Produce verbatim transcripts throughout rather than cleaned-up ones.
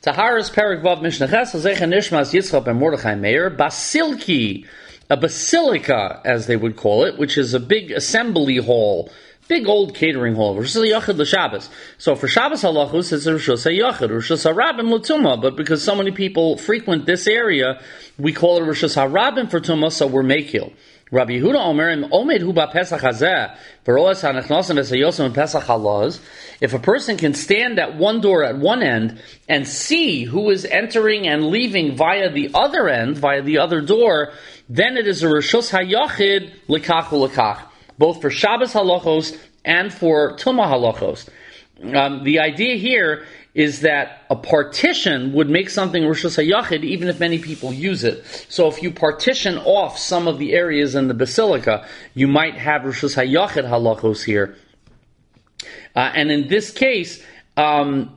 Taharas Perek Vav Mishnah Ches Zecha Nishmas Yitzchak ben Mordechai Meir Basilki, a basilica, as they would call it, which is a big assembly hall, big old catering hall. Rosh Yachid l'Shabbos. So for Shabbos halachos, it's a Rosh Yachid, Rosh Harabim l'Tumah. But because so many people frequent this area, we call it Rosh Harabim for Tumah. So we're Mekil. Rabbi Yehuda Omer, Omed hu ba Pesach hazeh, v'roas hanechnasim v'sayosam Pesach halaz. If a person can stand at one door at one end and see who is entering and leaving via the other end, via the other door, then it is a Rishus HaYachid l'kach u'l'kach, both for Shabbos halachos and for Tumah halachos. Um, the idea here is that a partition would make something Rishus HaYachid even if many people use it. So if you partition off some of the areas in the basilica, you might have Rishus HaYachid halachos here. Uh, and in this case, um,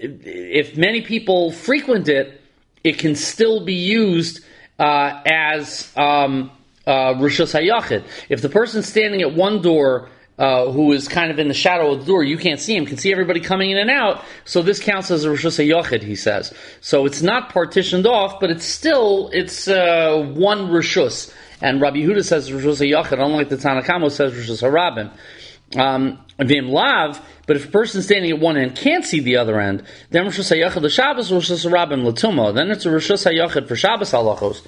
if many people frequent it, it can still be used uh, as um, uh, Rishus HaYachid. If the person standing at one door Uh, who is kind of in the shadow of the door, you can't see him, can see everybody coming in and out, so this counts as a Rishus HaYachid, he says. So it's not partitioned off, but it's still, it's uh, one Rishus. And Rabbi Yehuda says Rishus HaYachid, unlike the Tanna Kama says Rishus HaRabim. Um, Vim Lav, but if a person standing at one end can't see the other end, then Rishus HaYachid l'Shabbos, Rishus HaRabim l'Tumah. Then it's a Rishus HaYachid for Shabbos halachos.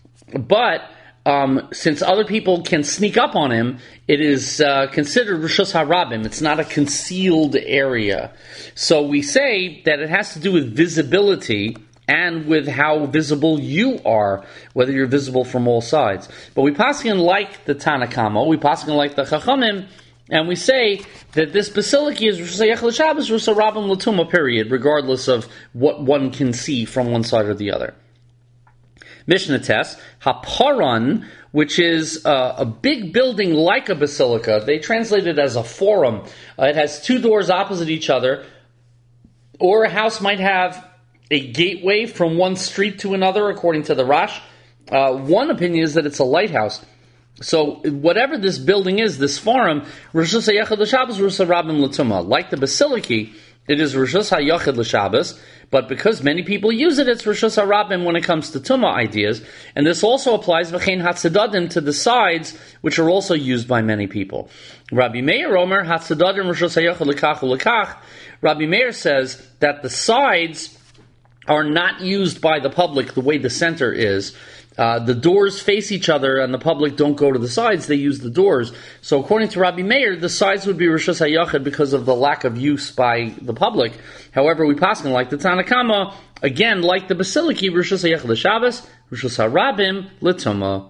But Um, since other people can sneak up on him, it is uh, considered Rishus HaRabim. It's not a concealed area. So we say that it has to do with visibility and with how visible you are, whether you're visible from all sides. But we paskin like the Tanna Kama, we paskin like the Chachamim, and we say that this basilica is Rishus HaYachid l'Shabbos, Rishus HaRabim l'Tumah, period, regardless of what one can see from one side or the other. Mishnah test, Haparan, which is uh, a big building like a basilica. They translate it as a forum. Uh, it has two doors opposite each other. Or a house might have a gateway from one street to another, according to the Rash. Uh, one opinion is that it's a lighthouse. So whatever this building is, this forum, Rishus HaYachid l'Shabbos, Rishus HaRabim l'Tumah. Like the basilica, it is Rishus HaYachid l'Shabbos, but because many people use it, it's Rishus HaRabim when it comes to Tumah ideas. And this also applies v'chein hatzadadim to the sides, which are also used by many people. Rabbi Meir Omer, hatzadadim Rishus HaYachid l'kach u'l'kach. Rabbi Meir says that the sides are not used by the public the way the center is. Uh, the doors face each other and the public don't go to the sides, they use the doors. So according to Rabbi Meir, the sides would be Rishus HaYachid because of the lack of use by the public. However, we paskin like the Tanna Kama, again, like the basilica, Rishus HaYachid l'Shabbos, Rishus HaRabim l'Tumah.